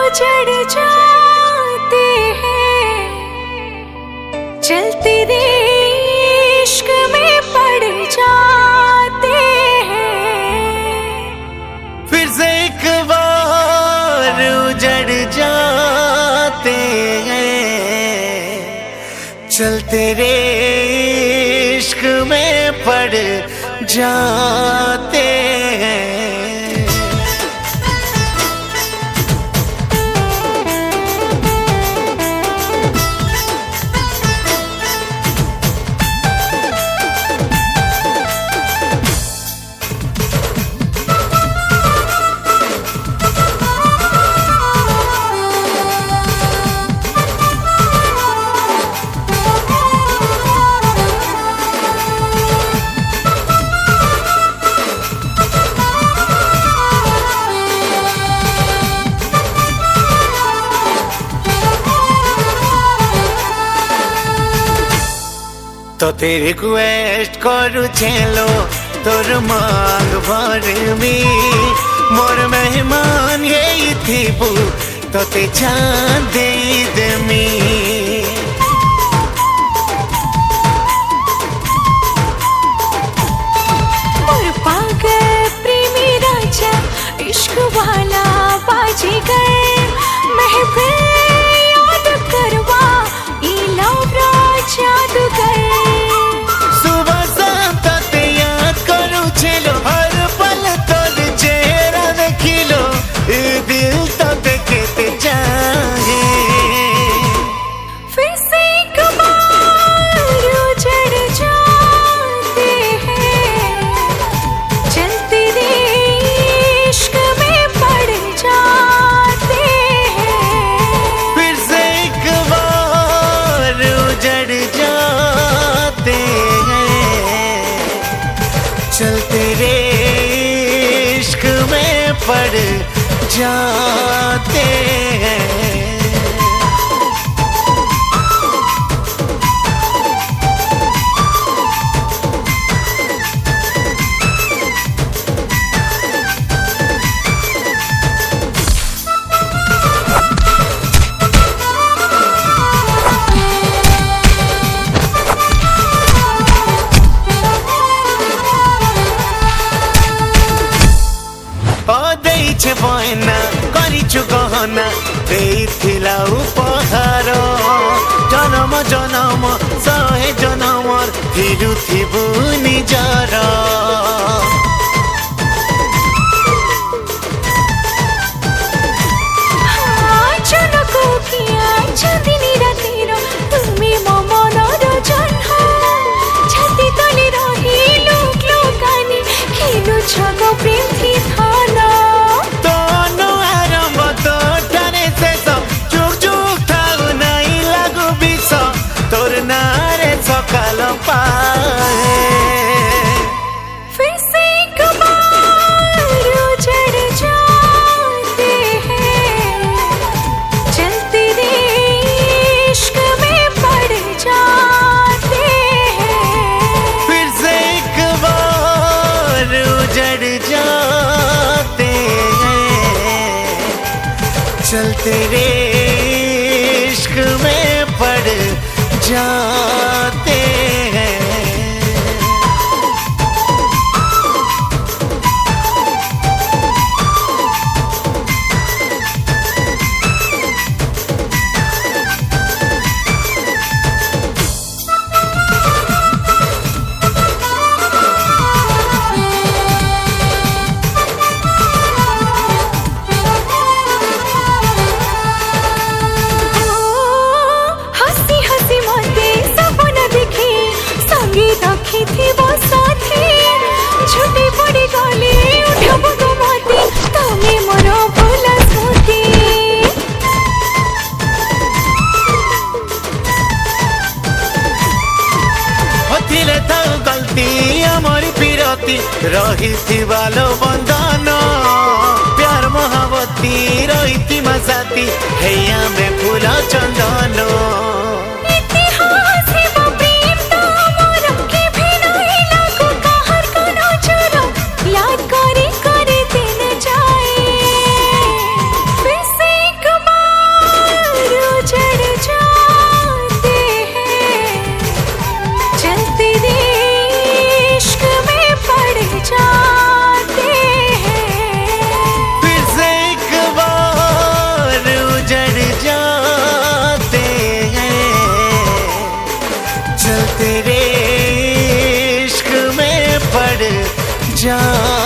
उजड़ जाते हैं, चलते इश्क में पड़ जाते हैं। फिर से एक बार उजड़ जाते हैं, चलते इश्क में पड़ जाते हैं। तो तेरी रिक्वेस्ट करू छेलो तोर मांग भरमी, मोर मेहमान यही थी बू तो ते जान दे दमी। मोर पागल प्रेमी राजा इश्क वाला बाजीगर, महफिल याद करवा ई लव जादूगर। सुबह शाम तक याद करू छेलो, हर पल तोर चेहरा देखिलो, ए दिल तो देखते जाए। फिर से एक बार उजड़ जाते हैं, चलते इश्क में पड़ जाते हैं। फिर से एक बार उजड़ जाते हैं, चलते इश्क में पड़ जाते हैं। बहना करिछु गहना देइथिला उपहार, जनम जनम सहे जनमर फिरुथिबु निजर। जनको किया छदिनी रातिर तुमी मो मनर जन्ह, छाती तले रही लोक लोकानी खेलु छग प्रेम थी थाना। फिर से एक बार उजड़ जाते हैं, चलते इश्क में पड़ जाते हैं। फिर से एक बार उजड़ जाते हैं, चलते इश्क में पड़ जाते हैं। थी वो साथी छुट्टी पड़ी गली उठब गमती तमे मोर भूला स्मृति। होथिले तो गलती आमर पिरती रही थी बालो बंधन, प्यार मोहब्बती रही थी मसाती हैया में फूल चंदन। याद करे करे दिन जाए, फिर से एक जा